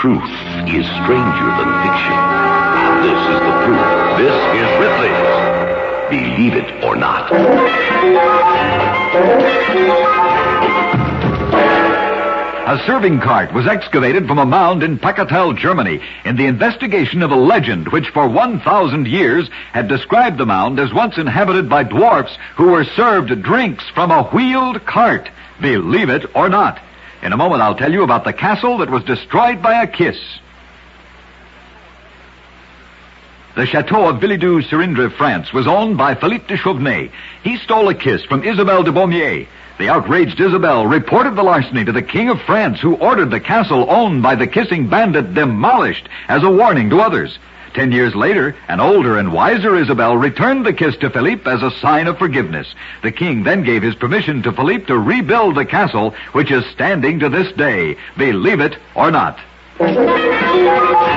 truth is stranger than fiction. This is the proof. This is Ripley's Believe It or Not. A serving cart was excavated from a mound in Packetel, Germany, in the investigation of a legend which for 1,000 years had described the mound as once inhabited by dwarfs who were served drinks from a wheeled cart. Believe it or not. In a moment, I'll tell you about the castle that was destroyed by a kiss. The chateau of Villedue-sur-Indre, France, was owned by Philippe de Chauvenay. He stole a kiss from Isabelle de Beaumier. The outraged Isabelle reported the larceny to the King of France, who ordered the castle owned by the kissing bandit demolished as a warning to others. 10 years later, an older and wiser Isabelle returned the kiss to Philippe as a sign of forgiveness. The king then gave his permission to Philippe to rebuild the castle, which is standing to this day. Believe it or not.